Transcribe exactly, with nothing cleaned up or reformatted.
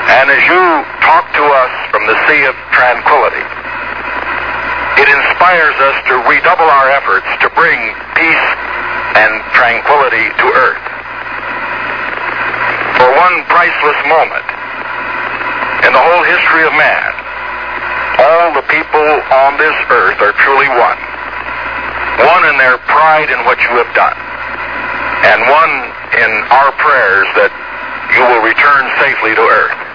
And as you talk to us from the sea of tranquility, it inspires us to redouble our efforts to bring peace and tranquility to earth. For one priceless moment in the whole history of man, all the people on this earth are truly one. One in their pride in what you have done, and one in our prayers that you will return safely to earth.